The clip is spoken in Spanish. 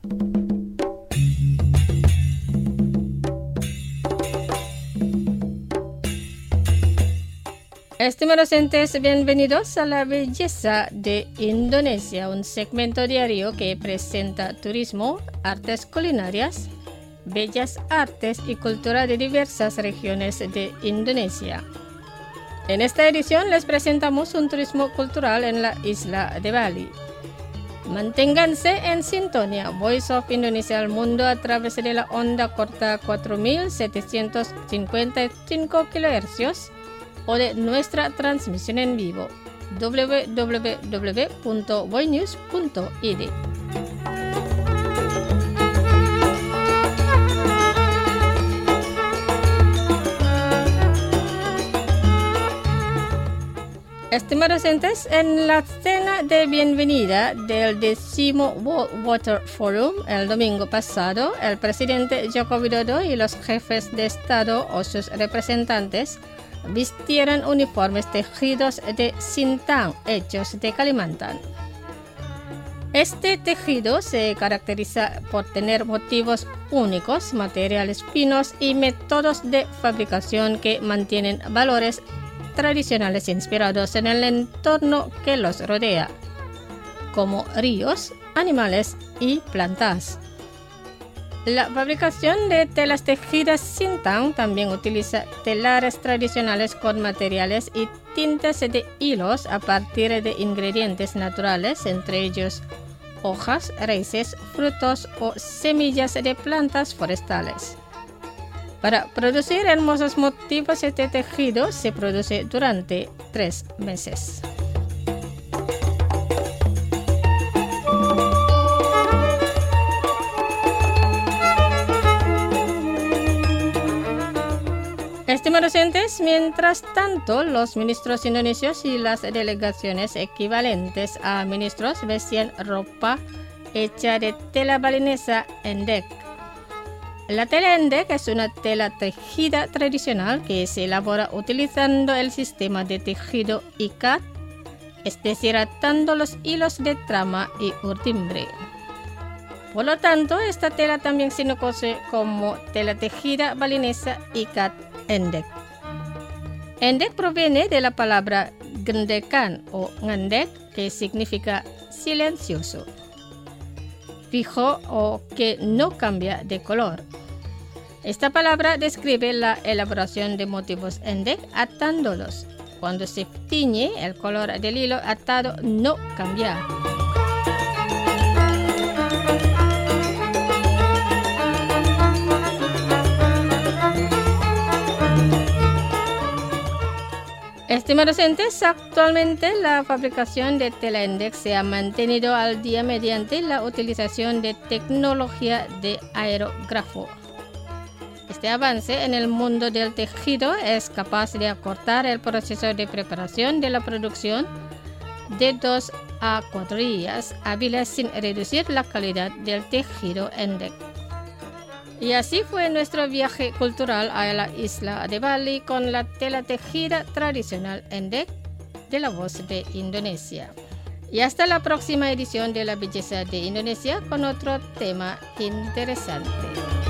Estimados oyentes, bienvenidos a La Belleza de Indonesia, un segmento diario que presenta turismo, artes culinarias, bellas artes y cultura de diversas regiones de Indonesia. En esta edición les presentamos un turismo cultural en la isla de Bali. Manténganse en sintonía Voice of Indonesia al mundo a través de la onda corta 4755 kHz o de nuestra transmisión en vivo www.voinews.id. Estimados oyentes, en la cena de bienvenida del 10º World Water Forum el domingo pasado, el presidente Joko Widodo y los jefes de Estado o sus representantes vistieron uniformes tejidos de sintang hechos de Kalimantan. Este tejido se caracteriza por tener motivos únicos, materiales finos y métodos de fabricación que mantienen valores tradicionales inspirados en el entorno que los rodea, como ríos, animales y plantas. La fabricación de telas tejidas sintang también utiliza telares tradicionales con materiales y tintas de hilos a partir de ingredientes naturales, entre ellos hojas, raíces, frutos o semillas de plantas forestales. Para producir hermosos motivos, este tejido se produce durante 3 meses. Estimados oyentes, mientras tanto, los ministros indonesios y las delegaciones equivalentes a ministros vestían ropa hecha de tela balinesa endek. La tela endek es una tela tejida tradicional que se elabora utilizando el sistema de tejido ikat, es decir, atando los hilos de trama y urdimbre. Por lo tanto, esta tela también se conoce como tela tejida balinesa ikat endek. Endek proviene de la palabra gendekan o ngendek, que significa silencioso, fijo o que no cambia de color. Esta palabra describe la elaboración de motivos endek atándolos. Cuando se tiñe, el color del hilo atado no cambia. Estimados oyentes, actualmente la fabricación de tela endek se ha mantenido al día mediante la utilización de tecnología de aerógrafo. Este avance en el mundo del tejido es capaz de acortar el proceso de preparación de la producción de 2 a 4 días hábiles sin reducir la calidad del tejido endek. Y así fue nuestro viaje cultural a la isla de Bali con la tela tejida tradicional endek de La Voz de Indonesia. Y hasta la próxima edición de La Belleza de Indonesia con otro tema interesante.